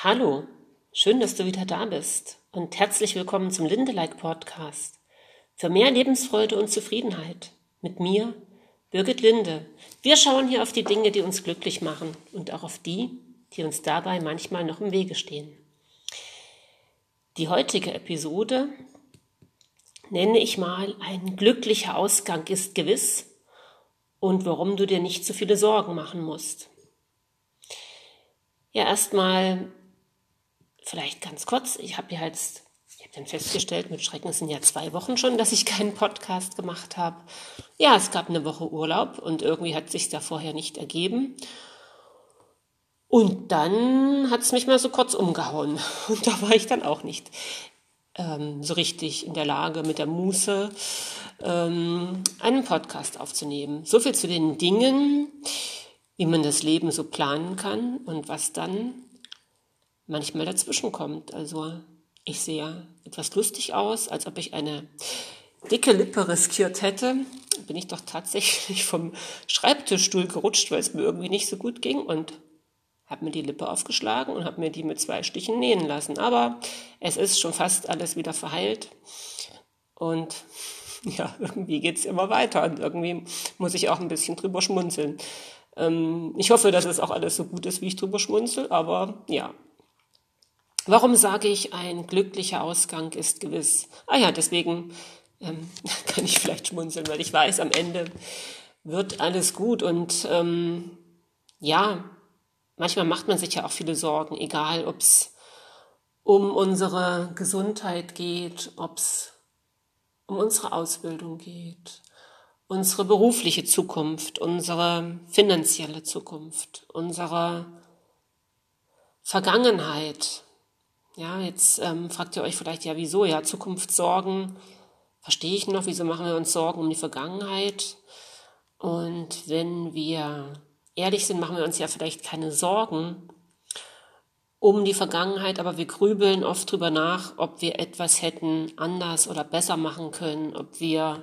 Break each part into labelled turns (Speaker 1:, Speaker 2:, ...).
Speaker 1: Hallo, schön, dass du wieder da bist und herzlich willkommen zum Lindelike Podcast für mehr Lebensfreude und Zufriedenheit mit mir, Birgit Linde. Wir schauen hier auf die Dinge, die uns glücklich machen und auch auf die, die uns dabei manchmal noch im Wege stehen. Die heutige Episode nenne ich mal "Ein glücklicher Ausgang ist gewiss" und warum du dir nicht so viele Sorgen machen musst. Ja, erstmal vielleicht ganz kurz. Ich habe dann festgestellt, mit Schrecken, es sind ja 2 Wochen schon, dass ich keinen Podcast gemacht habe. Ja, es gab eine Woche Urlaub und irgendwie hat es sich da vorher nicht ergeben. Und dann hat es mich mal so kurz umgehauen. Und da war ich dann auch nicht so richtig in der Lage, mit der Muße einen Podcast aufzunehmen. So viel zu den Dingen, wie man das Leben so planen kann und was dann manchmal dazwischen kommt. Also ich sehe etwas lustig aus, als ob ich eine dicke Lippe riskiert hätte. Bin ich doch tatsächlich vom Schreibtischstuhl gerutscht, weil es mir irgendwie nicht so gut ging und habe mir die Lippe aufgeschlagen und habe mir die mit 2 Stichen nähen lassen. Aber es ist schon fast alles wieder verheilt und ja, irgendwie geht es immer weiter und irgendwie muss ich auch ein bisschen drüber schmunzeln. Ich hoffe, dass es auch alles so gut ist, wie ich drüber schmunzel, aber ja. Warum sage ich, ein glücklicher Ausgang ist gewiss? Deswegen kann ich vielleicht schmunzeln, weil ich weiß, am Ende wird alles gut. Und manchmal macht man sich ja auch viele Sorgen, egal ob es um unsere Gesundheit geht, ob es um unsere Ausbildung geht, unsere berufliche Zukunft, unsere finanzielle Zukunft, unsere Vergangenheit. Ja, jetzt fragt ihr euch vielleicht, ja, wieso? Ja, Zukunftssorgen verstehe ich noch. Wieso machen wir uns Sorgen um die Vergangenheit? Und wenn wir ehrlich sind, machen wir uns ja vielleicht keine Sorgen um die Vergangenheit, aber wir grübeln oft drüber nach, ob wir etwas hätten anders oder besser machen können, ob wir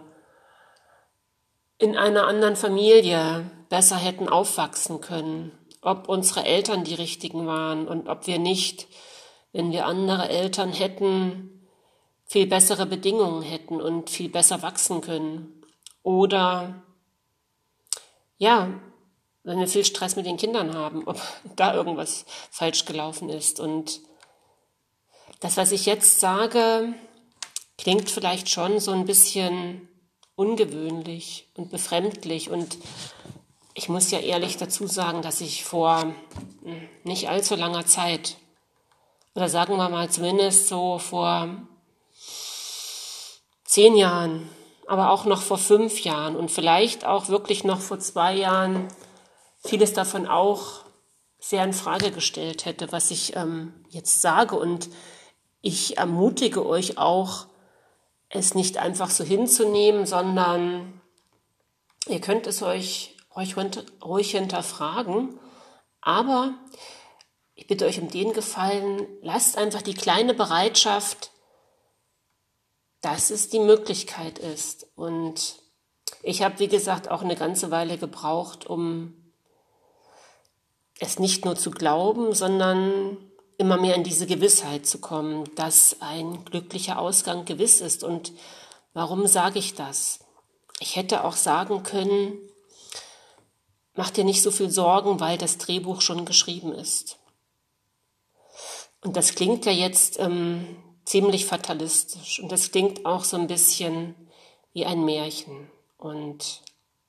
Speaker 1: in einer anderen Familie besser hätten aufwachsen können, ob unsere Eltern die richtigen waren und ob wir nicht, wenn wir andere Eltern hätten, viel bessere Bedingungen hätten und viel besser wachsen können. Oder wenn wir viel Stress mit den Kindern haben, ob da irgendwas falsch gelaufen ist. Und das, was ich jetzt sage, klingt vielleicht schon so ein bisschen ungewöhnlich und befremdlich. Und ich muss ja ehrlich dazu sagen, dass ich vor nicht allzu langer Zeit, oder sagen wir mal zumindest so vor 10 Jahren, aber auch noch vor 5 Jahren und vielleicht auch wirklich noch vor 2 Jahren vieles davon auch sehr in Frage gestellt hätte, was ich jetzt sage. Und ich ermutige euch auch, es nicht einfach so hinzunehmen, sondern ihr könnt es euch ruhig hinterfragen. Aber ich bitte euch um den Gefallen, lasst einfach die kleine Bereitschaft, dass es die Möglichkeit ist. Und ich habe, wie gesagt, auch eine ganze Weile gebraucht, um es nicht nur zu glauben, sondern immer mehr in diese Gewissheit zu kommen, dass ein glücklicher Ausgang gewiss ist. Und warum sage ich das? Ich hätte auch sagen können, mach dir nicht so viel Sorgen, weil das Drehbuch schon geschrieben ist. Und das klingt ja jetzt ziemlich fatalistisch und das klingt auch so ein bisschen wie ein Märchen. Und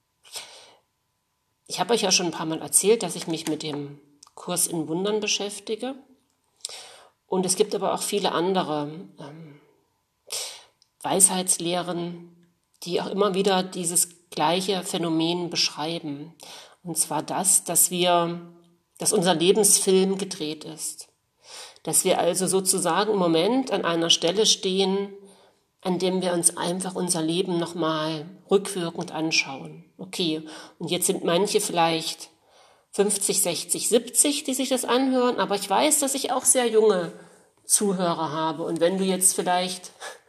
Speaker 1: ich habe euch ja schon ein paar Mal erzählt, dass ich mich mit dem Kurs in Wundern beschäftige. Und es gibt aber auch viele andere Weisheitslehren, die auch immer wieder dieses gleiche Phänomen beschreiben. Und zwar das, dass unser Lebensfilm gedreht ist. Dass wir also sozusagen im Moment an einer Stelle stehen, an dem wir uns einfach unser Leben nochmal rückwirkend anschauen. Okay, und jetzt sind manche vielleicht 50, 60, 70, die sich das anhören, aber ich weiß, dass ich auch sehr junge Zuhörer habe. Und wenn du jetzt vielleicht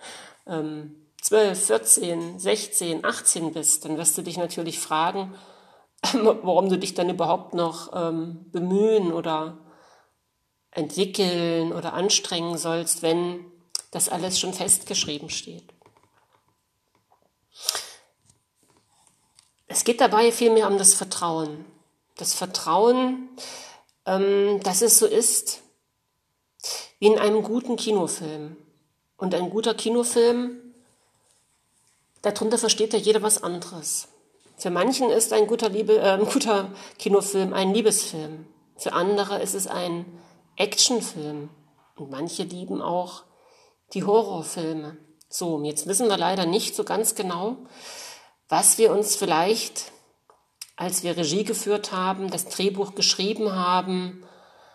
Speaker 1: 12, 14, 16, 18 bist, dann wirst du dich natürlich fragen, warum du dich dann überhaupt noch bemühen oder entwickeln oder anstrengen sollst, wenn das alles schon festgeschrieben steht. Es geht dabei vielmehr um das Vertrauen. Das Vertrauen, dass es so ist wie in einem guten Kinofilm. Und ein guter Kinofilm, darunter versteht ja jeder was anderes. Für manchen ist ein guter Kinofilm ein Liebesfilm. Für andere ist es ein Actionfilm. Und manche lieben auch die Horrorfilme. So, jetzt wissen wir leider nicht so ganz genau, was wir uns vielleicht, als wir Regie geführt haben, das Drehbuch geschrieben haben,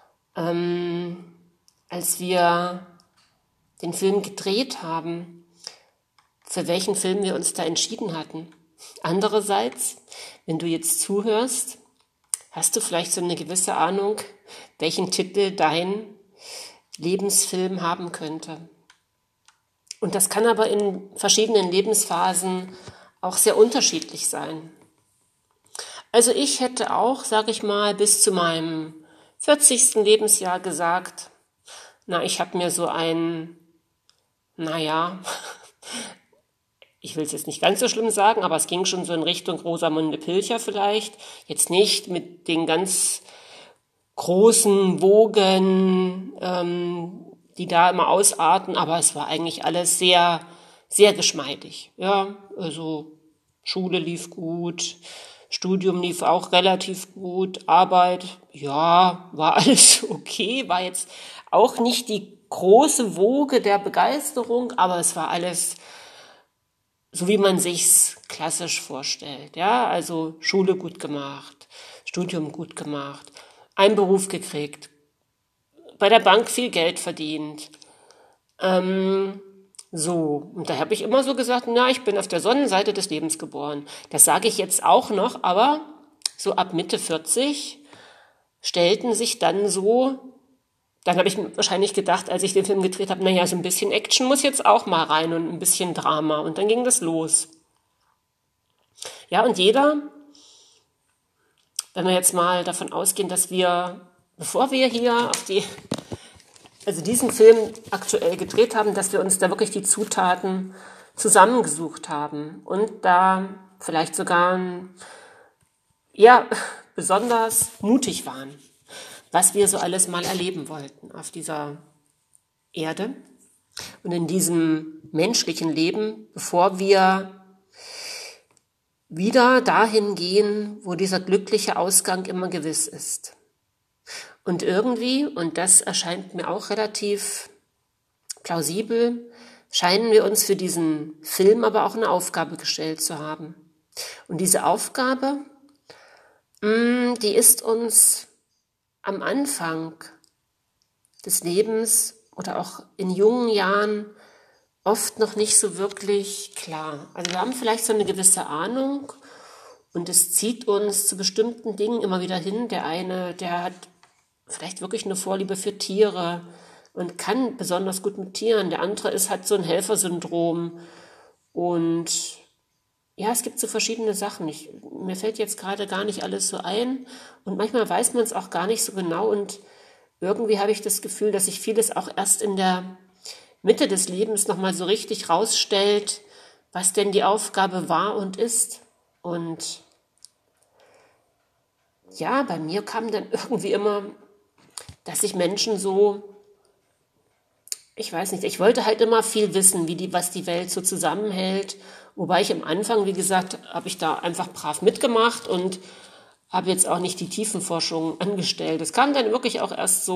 Speaker 1: als wir den Film gedreht haben, für welchen Film wir uns da entschieden hatten. Andererseits, wenn du jetzt zuhörst, hast du vielleicht so eine gewisse Ahnung, welchen Titel dein Lebensfilm haben könnte. Und das kann aber in verschiedenen Lebensphasen auch sehr unterschiedlich sein. Also ich hätte auch, sage ich mal, bis zu meinem 40. Lebensjahr gesagt, ich habe mir so ich will es jetzt nicht ganz so schlimm sagen, aber es ging schon so in Richtung Rosamunde Pilcher vielleicht. Jetzt nicht mit den ganz großen Wogen, die da immer ausarten, aber es war eigentlich alles sehr, sehr geschmeidig. Ja, also Schule lief gut, Studium lief auch relativ gut, Arbeit, ja, war alles okay, war jetzt auch nicht die große Woge der Begeisterung, aber es war alles so, wie man sich's klassisch vorstellt. Ja, also Schule gut gemacht, Studium gut gemacht, einen Beruf gekriegt, bei der Bank viel Geld verdient. Und da habe ich immer so gesagt, ich bin auf der Sonnenseite des Lebens geboren. Das sage ich jetzt auch noch, aber so ab Mitte 40 stellten sich dann habe ich wahrscheinlich gedacht, als ich den Film gedreht habe, so ein bisschen Action muss jetzt auch mal rein und ein bisschen Drama. Und dann ging das los. Ja, und jeder, wenn wir jetzt mal davon ausgehen, dass wir, bevor wir hier diesen Film aktuell gedreht haben, dass wir uns da wirklich die Zutaten zusammengesucht haben und da vielleicht sogar besonders mutig waren, was wir so alles mal erleben wollten auf dieser Erde und in diesem menschlichen Leben, bevor wir wieder dahin gehen, wo dieser glückliche Ausgang immer gewiss ist. Und irgendwie, und das erscheint mir auch relativ plausibel, scheinen wir uns für diesen Film aber auch eine Aufgabe gestellt zu haben. Und diese Aufgabe, die ist uns am Anfang des Lebens oder auch in jungen Jahren oft noch nicht so wirklich klar. Also wir haben vielleicht so eine gewisse Ahnung und es zieht uns zu bestimmten Dingen immer wieder hin. Der eine, der hat vielleicht wirklich eine Vorliebe für Tiere und kann besonders gut mit Tieren. Der andere hat so ein Helfersyndrom. Und ja, es gibt so verschiedene Sachen. Mir fällt jetzt gerade gar nicht alles so ein. Und manchmal weiß man es auch gar nicht so genau. Und irgendwie habe ich das Gefühl, dass sich vieles auch erst in der Mitte des Lebens nochmal so richtig rausstellt, was denn die Aufgabe war und ist. Und ja, bei mir kam dann irgendwie immer, dass sich Menschen ich weiß nicht, ich wollte halt immer viel wissen, was die Welt so zusammenhält. Wobei ich am Anfang, wie gesagt, habe ich da einfach brav mitgemacht und habe jetzt auch nicht die Tiefenforschung angestellt. Es kam dann wirklich auch erst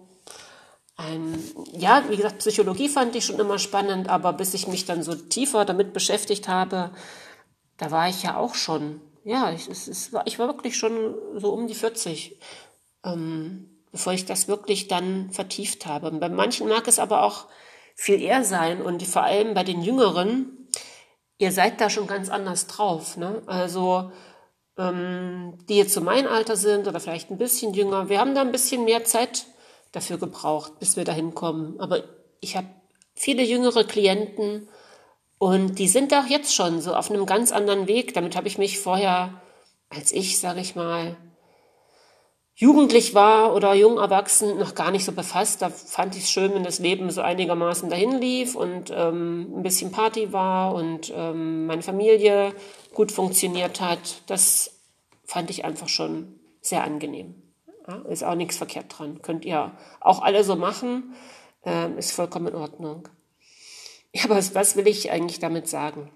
Speaker 1: wie gesagt, Psychologie fand ich schon immer spannend, aber bis ich mich dann so tiefer damit beschäftigt habe, da war ich ja auch schon, ich war wirklich schon so um die 40, bevor ich das wirklich dann vertieft habe. Bei manchen mag es aber auch viel eher sein und vor allem bei den Jüngeren, ihr seid da schon ganz anders drauf, ne? Also die jetzt so mein Alter sind oder vielleicht ein bisschen jünger, wir haben da ein bisschen mehr Zeit dafür gebraucht, bis wir dahin kommen. Aber ich habe viele jüngere Klienten und die sind auch jetzt schon so auf einem ganz anderen Weg. Damit habe ich mich vorher, als ich, sage ich mal, jugendlich war oder jung erwachsen, noch gar nicht so befasst. Da fand ich es schön, wenn das Leben so einigermaßen dahin lief und ein bisschen Party war und meine Familie gut funktioniert hat. Das fand ich einfach schon sehr angenehm. Ja, ist auch nichts verkehrt dran. Könnt ihr auch alle so machen. Ist vollkommen in Ordnung. Ja, aber was will ich eigentlich damit sagen?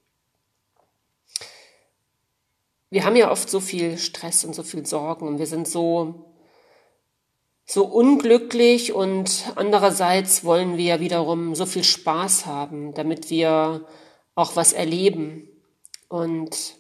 Speaker 1: Wir haben ja oft so viel Stress und so viel Sorgen und wir sind so unglücklich und andererseits wollen wir ja wiederum so viel Spaß haben, damit wir auch was erleben. Und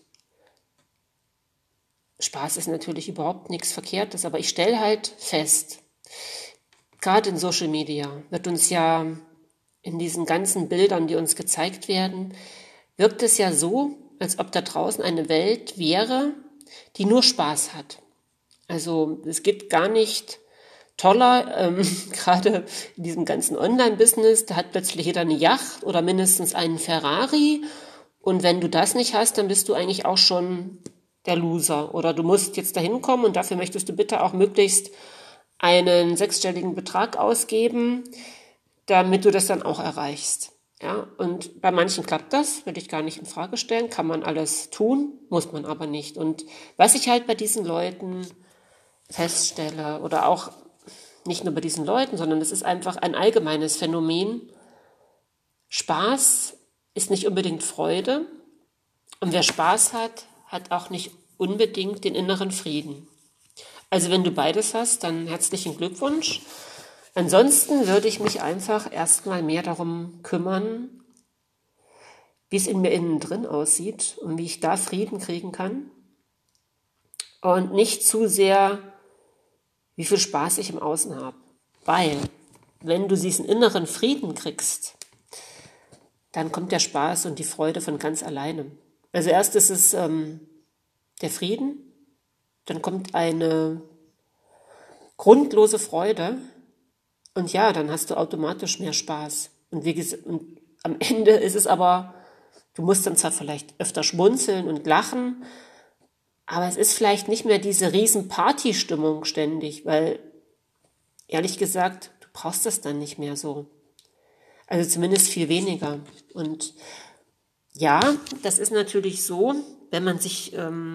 Speaker 1: Spaß ist natürlich überhaupt nichts Verkehrtes, aber ich stelle halt fest, gerade in Social Media wird uns ja in diesen ganzen Bildern, die uns gezeigt werden, wirkt es ja so, als ob da draußen eine Welt wäre, die nur Spaß hat. Also es gibt gar nicht toller, gerade in diesem ganzen Online-Business, da hat plötzlich jeder eine Yacht oder mindestens einen Ferrari. Und wenn du das nicht hast, dann bist du eigentlich auch schon der Loser. Oder du musst jetzt dahin kommen und dafür möchtest du bitte auch möglichst einen 6-stelligen Betrag ausgeben, damit du das dann auch erreichst. Ja, und bei manchen klappt das, würde ich gar nicht in Frage stellen, kann man alles tun, muss man aber nicht. Und was ich halt bei diesen Leuten feststelle, oder auch nicht nur bei diesen Leuten, sondern es ist einfach ein allgemeines Phänomen, Spaß ist nicht unbedingt Freude und wer Spaß hat, hat auch nicht unbedingt den inneren Frieden. Also wenn du beides hast, dann herzlichen Glückwunsch. Ansonsten würde ich mich einfach erstmal mehr darum kümmern, wie es in mir innen drin aussieht und wie ich da Frieden kriegen kann. Und nicht zu sehr, wie viel Spaß ich im Außen habe. Weil, wenn du diesen inneren Frieden kriegst, dann kommt der Spaß und die Freude von ganz alleine. Also erst ist es der Frieden, dann kommt eine grundlose Freude und ja, dann hast du automatisch mehr Spaß. Und wie gesagt, und am Ende ist es aber, du musst dann zwar vielleicht öfter schmunzeln und lachen, aber es ist vielleicht nicht mehr diese riesen Partystimmung ständig, weil ehrlich gesagt, du brauchst das dann nicht mehr so. Also zumindest viel weniger. Und ja, das ist natürlich so, wenn man sich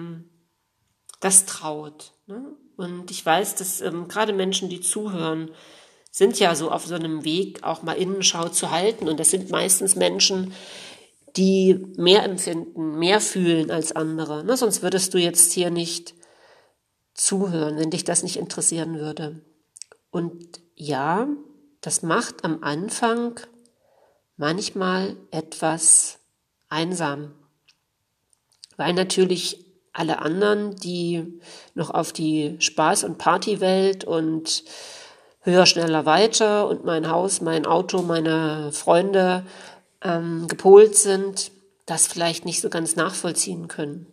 Speaker 1: das traut. Ne? Und ich weiß, dass gerade Menschen, die zuhören, sind ja so auf so einem Weg, auch mal Innenschau zu halten. Und das sind meistens Menschen, die mehr empfinden, mehr fühlen als andere. Ne? Sonst würdest du jetzt hier nicht zuhören, wenn dich das nicht interessieren würde. Und ja, das macht am Anfang manchmal etwas einsam, weil natürlich alle anderen, die noch auf die Spaß- und Partywelt und höher, schneller, weiter und mein Haus, mein Auto, meine Freunde gepolt sind, das vielleicht nicht so ganz nachvollziehen können.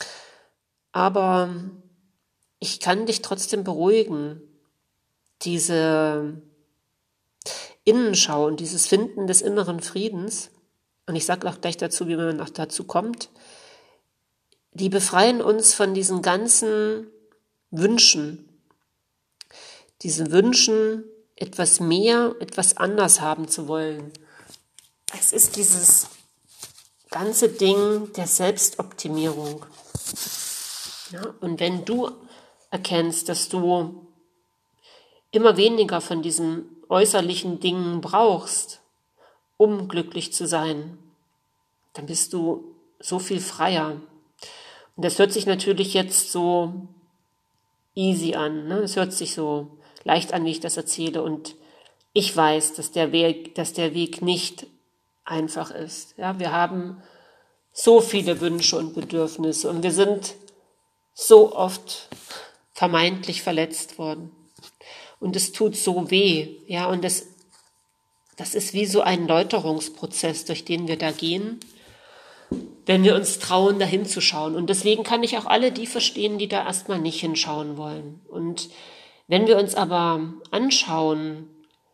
Speaker 1: Aber ich kann dich trotzdem beruhigen. Diese Innenschau und dieses Finden des inneren Friedens, und ich sage auch gleich dazu, wie man auch dazu kommt, die befreien uns von diesen ganzen Wünschen. Diese Wünschen, etwas mehr, etwas anders haben zu wollen. Es ist dieses ganze Ding der Selbstoptimierung. Ja, und wenn du erkennst, dass du immer weniger von diesen äußerlichen Dingen brauchst, um glücklich zu sein, dann bist du so viel freier. Und das hört sich natürlich jetzt so easy an, ne? Es hört sich so leicht an, wie ich das erzähle. Und ich weiß, dass der Weg nicht einfach ist. Ja, wir haben so viele Wünsche und Bedürfnisse und wir sind so oft vermeintlich verletzt worden. Und es tut so weh. Ja, und das ist wie so ein Läuterungsprozess, durch den wir da gehen, wenn wir uns trauen, da hinzuschauen. Und deswegen kann ich auch alle die verstehen, die da erstmal nicht hinschauen wollen. Und wenn wir uns aber anschauen,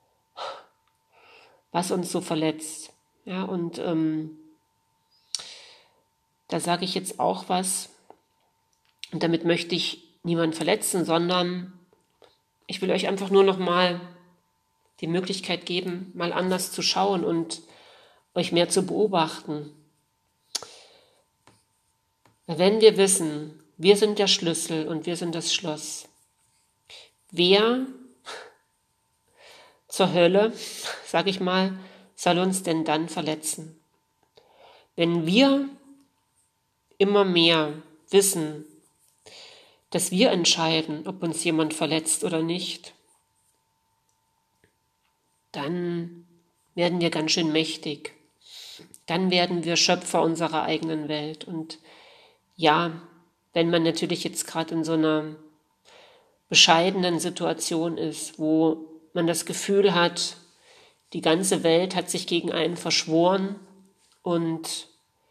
Speaker 1: was uns so verletzt, ja, und da sage ich jetzt auch was, und damit möchte ich niemanden verletzen, sondern ich will euch einfach nur noch mal die Möglichkeit geben, mal anders zu schauen und euch mehr zu beobachten. Wenn wir wissen, wir sind der Schlüssel und wir sind das Schloss, wer zur Hölle, sage ich mal, soll uns denn dann verletzen? Wenn wir immer mehr wissen, dass wir entscheiden, ob uns jemand verletzt oder nicht, dann werden wir ganz schön mächtig. Dann werden wir Schöpfer unserer eigenen Welt. Und ja, wenn man natürlich jetzt gerade in so einer bescheidenen Situation ist, wo man das Gefühl hat, die ganze Welt hat sich gegen einen verschworen und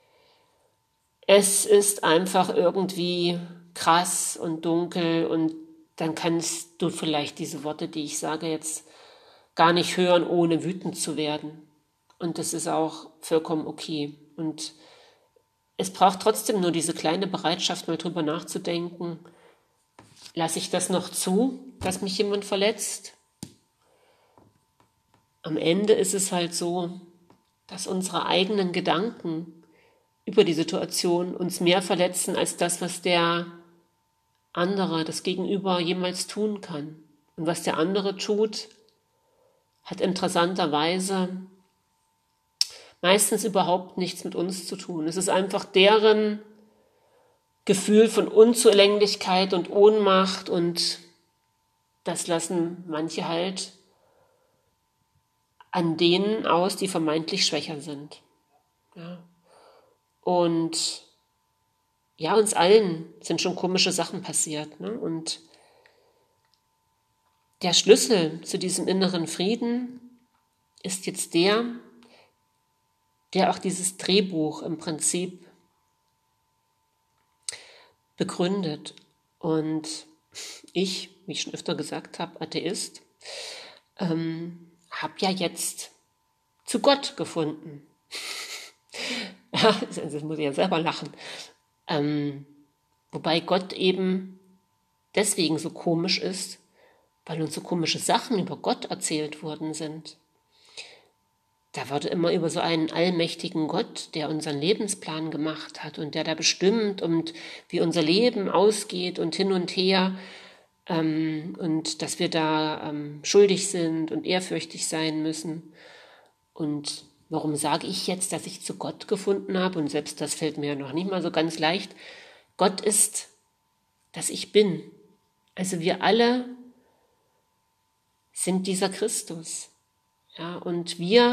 Speaker 1: es ist einfach irgendwie krass und dunkel und dann kannst du vielleicht diese Worte, die ich sage, jetzt gar nicht hören, ohne wütend zu werden. Und das ist auch vollkommen okay. Und es braucht trotzdem nur diese kleine Bereitschaft, mal drüber nachzudenken, lasse ich das noch zu, dass mich jemand verletzt? Am Ende ist es halt so, dass unsere eigenen Gedanken über die Situation uns mehr verletzen als das, was der andere, das Gegenüber jemals tun kann. Und was der andere tut, hat interessanterweise meistens überhaupt nichts mit uns zu tun. Es ist einfach deren Gefühl von Unzulänglichkeit und Ohnmacht und das lassen manche halt an denen aus, die vermeintlich schwächer sind. Ja. Und ja, uns allen sind schon komische Sachen passiert. Ne? Und der Schlüssel zu diesem inneren Frieden ist jetzt der auch dieses Drehbuch im Prinzip begründet. Und ich, wie ich schon öfter gesagt habe, Atheist, habe ja jetzt zu Gott gefunden. Ja, das muss ich ja selber lachen. Wobei Gott eben deswegen so komisch ist, weil uns so komische Sachen über Gott erzählt worden sind. Da wurde immer über so einen allmächtigen Gott, der unseren Lebensplan gemacht hat und der da bestimmt und wie unser Leben ausgeht und hin und her und dass wir da schuldig sind und ehrfürchtig sein müssen. Und warum sage ich jetzt, dass ich zu Gott gefunden habe? Und selbst das fällt mir noch nicht mal so ganz leicht. Gott ist, dass ich bin. Also wir alle sind dieser Christus. Ja, und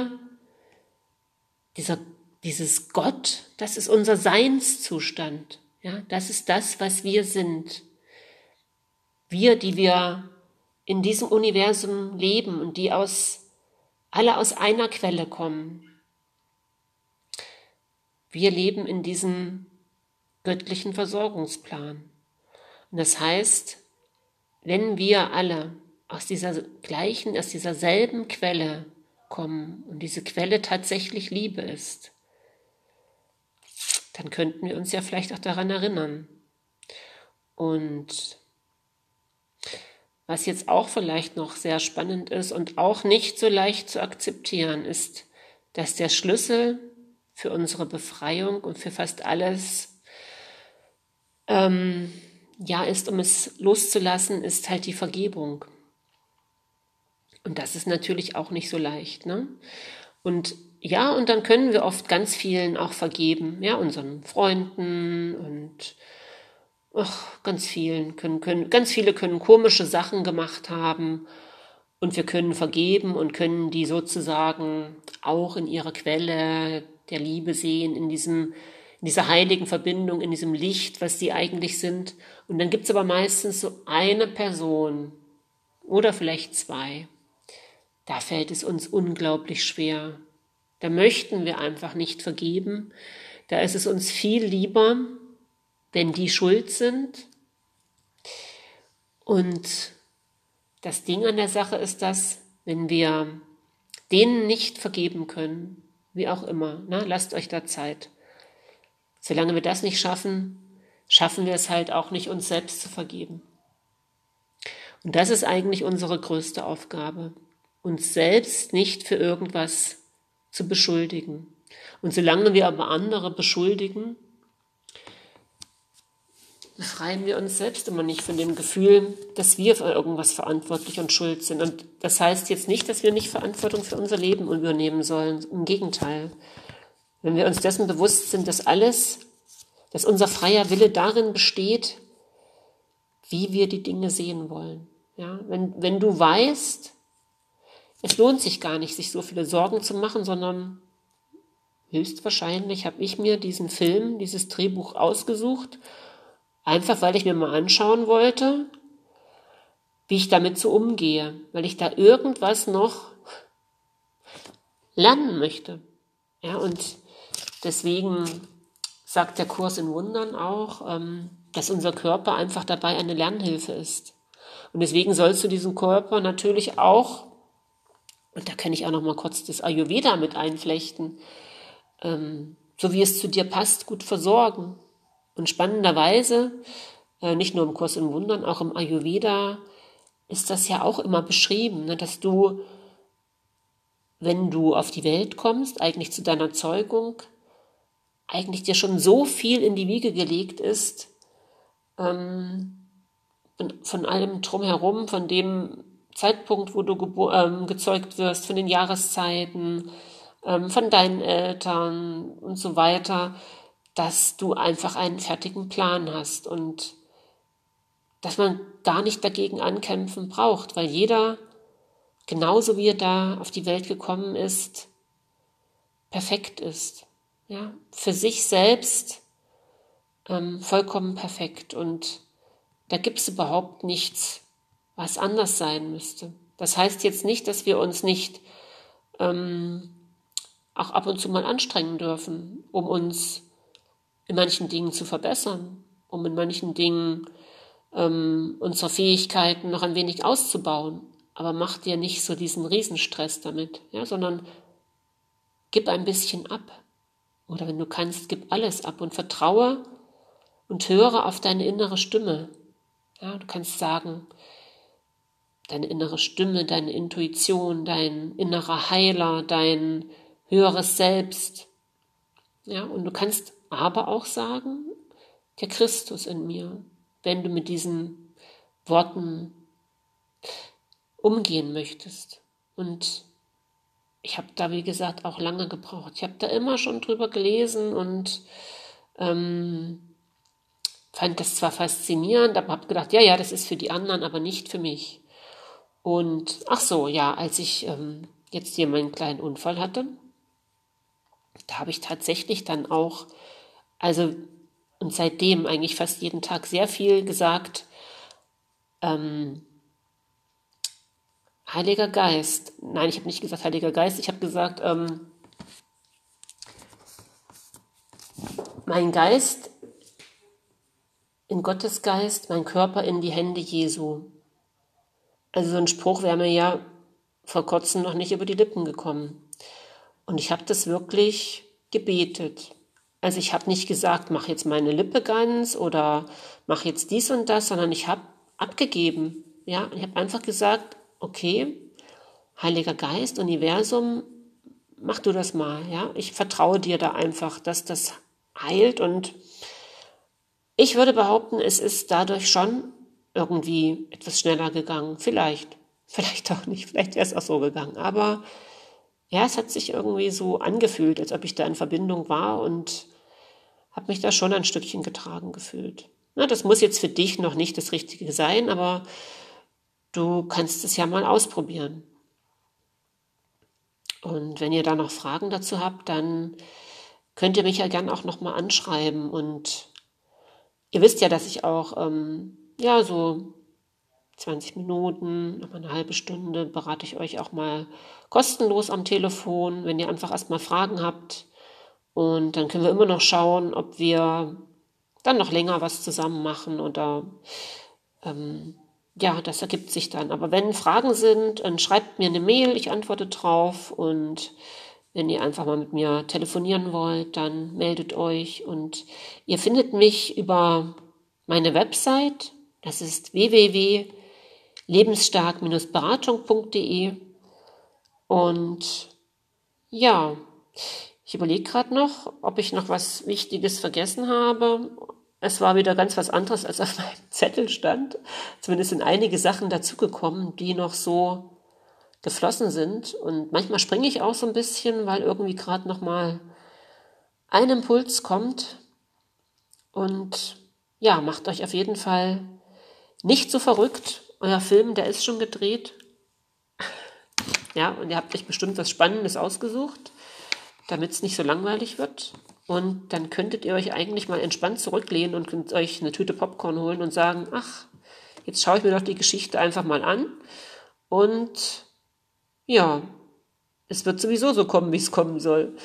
Speaker 1: dieses Gott, das ist unser Seinszustand. Ja, das ist das, was wir sind. Wir, die wir in diesem Universum leben und die alle aus einer Quelle kommen. Wir leben in diesem göttlichen Versorgungsplan. Und das heißt, wenn wir alle aus dieser selben Quelle kommen und diese Quelle tatsächlich Liebe ist, dann könnten wir uns ja vielleicht auch daran erinnern. Und was jetzt auch vielleicht noch sehr spannend ist und auch nicht so leicht zu akzeptieren, ist, dass der Schlüssel für unsere Befreiung und für fast alles ist, um es loszulassen, ist halt die Vergebung. Und das ist natürlich auch nicht so leicht, ne? Und ja, und dann können wir oft ganz vielen auch vergeben, ja, unseren Freunden und ganz viele können komische Sachen gemacht haben und wir können vergeben und können die sozusagen auch in ihrer Quelle der Liebe sehen, in dieser heiligen Verbindung, in diesem Licht, was sie eigentlich sind. Und dann gibt es aber meistens so eine Person oder vielleicht zwei. Da fällt es uns unglaublich schwer. Da möchten wir einfach nicht vergeben. Da ist es uns viel lieber, wenn die schuld sind. Und das Ding an der Sache ist das, wenn wir denen nicht vergeben können, wie auch immer, lasst euch da Zeit. Solange wir das nicht schaffen, schaffen wir es halt auch nicht, uns selbst zu vergeben. Und das ist eigentlich unsere größte Aufgabe, uns selbst nicht für irgendwas zu beschuldigen. Und solange wir aber andere beschuldigen, befreien wir uns selbst immer nicht von dem Gefühl, dass wir für irgendwas verantwortlich und schuld sind. Und das heißt jetzt nicht, dass wir nicht Verantwortung für unser Leben übernehmen sollen. Im Gegenteil. Wenn wir uns dessen bewusst sind, dass unser freier Wille darin besteht, wie wir die Dinge sehen wollen. Ja, wenn du weißt, es lohnt sich gar nicht, sich so viele Sorgen zu machen, sondern höchstwahrscheinlich habe ich mir diesen Film, dieses Drehbuch ausgesucht, einfach weil ich mir mal anschauen wollte, wie ich damit so umgehe, weil ich da irgendwas noch lernen möchte. Ja, und deswegen sagt der Kurs in Wundern auch, dass unser Körper einfach dabei eine Lernhilfe ist. Und deswegen sollst du diesen Körper natürlich auch, und da kann ich auch noch mal kurz das Ayurveda mit einflechten, so wie es zu dir passt, gut versorgen. Und spannenderweise, nicht nur im Kurs in Wundern, auch im Ayurveda ist das ja auch immer beschrieben, ne, dass du, wenn du auf die Welt kommst, eigentlich zu deiner Zeugung, eigentlich dir schon so viel in die Wiege gelegt ist, von allem drumherum, von dem Zeitpunkt, wo du gezeugt wirst, von den Jahreszeiten, von deinen Eltern und so weiter, dass du einfach einen fertigen Plan hast und dass man gar nicht dagegen ankämpfen braucht, weil jeder, genauso wie er da auf die Welt gekommen ist, perfekt ist. Ja, für sich selbst vollkommen perfekt. Und da gibt es überhaupt nichts, was anders sein müsste. Das heißt jetzt nicht, dass wir uns nicht auch ab und zu mal anstrengen dürfen, um uns in manchen Dingen zu verbessern, um in manchen Dingen unsere Fähigkeiten noch ein wenig auszubauen. Aber mach dir nicht so diesen Riesenstress damit, ja, sondern gib ein bisschen ab. Oder wenn du kannst, gib alles ab und vertraue und höre auf deine innere Stimme. Ja, du kannst sagen, deine innere Stimme, deine Intuition, dein innerer Heiler, dein höheres Selbst. Ja, und du kannst aber auch sagen, der Christus in mir, wenn du mit diesen Worten umgehen möchtest. Und ich habe da, wie gesagt, auch lange gebraucht. Ich habe da immer schon drüber gelesen und fand das zwar faszinierend, aber habe gedacht, ja, das ist für die anderen, aber nicht für mich. Und ach so, ja, als ich jetzt hier meinen kleinen Unfall hatte, da habe ich tatsächlich dann auch, also und seitdem eigentlich fast jeden Tag sehr viel gesagt, Heiliger Geist. Nein, ich habe nicht gesagt Heiliger Geist, ich habe gesagt, mein Geist in Gottes Geist, mein Körper in die Hände Jesu. Also so ein Spruch wäre mir ja vor kurzem noch nicht über die Lippen gekommen. Und ich habe das wirklich gebetet. Also ich habe nicht gesagt, mach jetzt meine Lippe ganz oder mach jetzt dies und das, sondern ich habe abgegeben. Ja, ich habe einfach gesagt, okay, Heiliger Geist, Universum, mach du das mal. Ja, ich vertraue dir da einfach, dass das heilt. Und ich würde behaupten, es ist dadurch schon irgendwie etwas schneller gegangen. Vielleicht auch nicht, vielleicht wäre es auch so gegangen. Aber ja, es hat sich irgendwie so angefühlt, als ob ich da in Verbindung war und habe mich da schon ein Stückchen getragen gefühlt. Na, das muss jetzt für dich noch nicht das Richtige sein, aber du kannst es ja mal ausprobieren. Und wenn ihr da noch Fragen dazu habt, dann könnt ihr mich ja gern auch nochmal anschreiben. Und ihr wisst ja, dass ich auch so 20 Minuten, nochmal eine halbe Stunde berate ich euch auch mal kostenlos am Telefon, wenn ihr einfach erstmal Fragen habt. Und dann können wir immer noch schauen, ob wir dann noch länger was zusammen machen oder das ergibt sich dann. Aber wenn Fragen sind, dann schreibt mir eine Mail, ich antworte drauf und Wenn ihr einfach mal mit mir telefonieren wollt, dann meldet euch. Und ihr findet mich über meine Website. Das ist www.lebensstark-beratung.de. Und ja, ich überlege gerade noch, ob ich noch was Wichtiges vergessen habe. Es war wieder ganz was anderes, als auf meinem Zettel stand. Zumindest sind einige Sachen dazugekommen, die noch so geflossen sind. Und manchmal springe ich auch so ein bisschen, weil irgendwie gerade noch mal ein Impuls kommt. Und ja, macht euch auf jeden Fall nicht so verrückt. Euer Film, der ist schon gedreht. Ja, und ihr habt euch bestimmt was Spannendes ausgesucht, damit es nicht so langweilig wird. Und dann könntet ihr euch eigentlich mal entspannt zurücklehnen und könnt euch eine Tüte Popcorn holen und sagen, ach, jetzt schaue ich mir doch die Geschichte einfach mal an. Und ja, es wird sowieso so kommen, wie es kommen soll.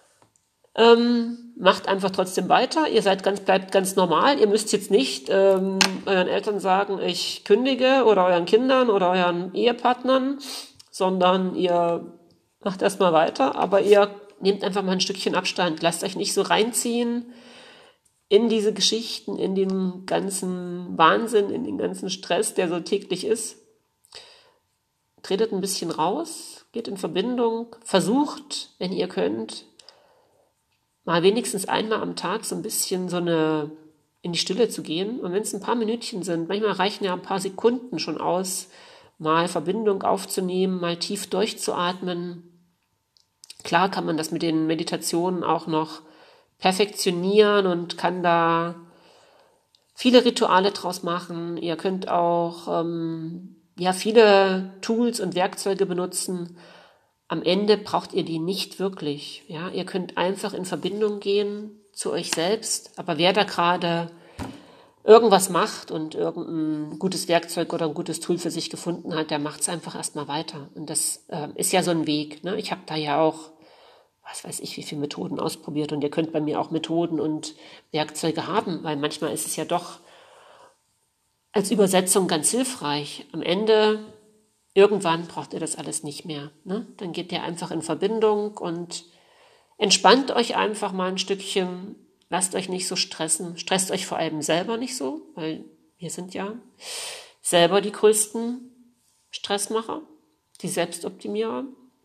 Speaker 1: Macht einfach trotzdem weiter. Ihr bleibt ganz normal. Ihr müsst jetzt nicht euren Eltern sagen, ich kündige oder euren Kindern oder euren Ehepartnern, sondern ihr macht erstmal weiter. Aber ihr nehmt einfach mal ein Stückchen Abstand. Lasst euch nicht so reinziehen in diese Geschichten, in den ganzen Wahnsinn, in den ganzen Stress, der so täglich ist. Tretet ein bisschen raus, geht in Verbindung, versucht, wenn ihr könnt, mal wenigstens einmal am Tag so ein bisschen in die Stille zu gehen. Und wenn es ein paar Minütchen sind, manchmal reichen ja ein paar Sekunden schon aus, mal Verbindung aufzunehmen, mal tief durchzuatmen. Klar kann man das mit den Meditationen auch noch perfektionieren und kann da viele Rituale draus machen. Ihr könnt auch viele Tools und Werkzeuge benutzen. Am Ende braucht ihr die nicht wirklich. Ja, ihr könnt einfach in Verbindung gehen zu euch selbst. Aber wer da gerade irgendwas macht und irgendein gutes Werkzeug oder ein gutes Tool für sich gefunden hat, der macht es einfach erstmal weiter. Und das ist ja so ein Weg. Ne? Ich habe da ja auch, was weiß ich, wie viele Methoden ausprobiert. Und ihr könnt bei mir auch Methoden und Werkzeuge haben, weil manchmal ist es ja doch als Übersetzung ganz hilfreich. Am Ende, irgendwann braucht ihr das alles nicht mehr. Ne? Dann geht ihr einfach in Verbindung und entspannt euch einfach mal ein Stückchen. Lasst euch nicht so stressen. Stresst euch vor allem selber nicht so, weil wir sind ja selber die größten Stressmacher, die Selbstoptimierer.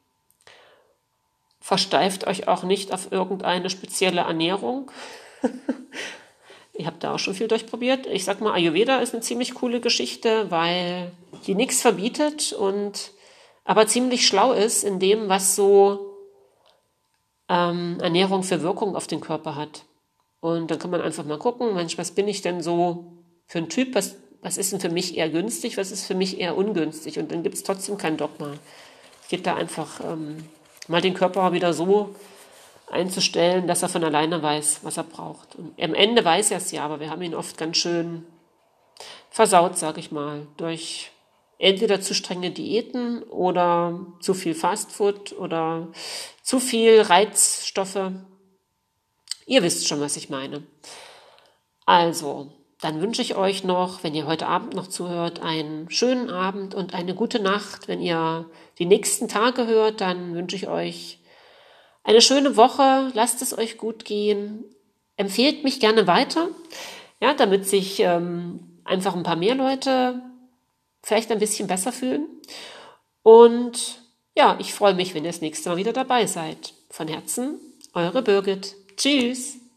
Speaker 1: Versteift euch auch nicht auf irgendeine spezielle Ernährung. Ihr habt da auch schon viel durchprobiert. Ich sag mal, Ayurveda ist eine ziemlich coole Geschichte, weil die nichts verbietet aber ziemlich schlau ist in dem, was so Ernährung für Wirkung auf den Körper hat. Und dann kann man einfach mal gucken, Mensch, was bin ich denn so für ein Typ? Was ist denn für mich eher günstig? Was ist für mich eher ungünstig? Und dann gibt es trotzdem kein Dogma. Es geht da einfach mal den Körper wieder so einzustellen, dass er von alleine weiß, was er braucht. Und am Ende weiß er es ja, aber wir haben ihn oft ganz schön versaut, sage ich mal, durch entweder zu strenge Diäten oder zu viel Fastfood oder zu viel Reizstoffe. Ihr wisst schon, was ich meine. Also, dann wünsche ich euch noch, wenn ihr heute Abend noch zuhört, einen schönen Abend und eine gute Nacht. Wenn ihr die nächsten Tage hört, dann wünsche ich euch eine schöne Woche, lasst es euch gut gehen, empfehlt mich gerne weiter, ja, damit sich einfach ein paar mehr Leute vielleicht ein bisschen besser fühlen. Und ja, ich freue mich, wenn ihr das nächste Mal wieder dabei seid. Von Herzen, eure Birgit. Tschüss.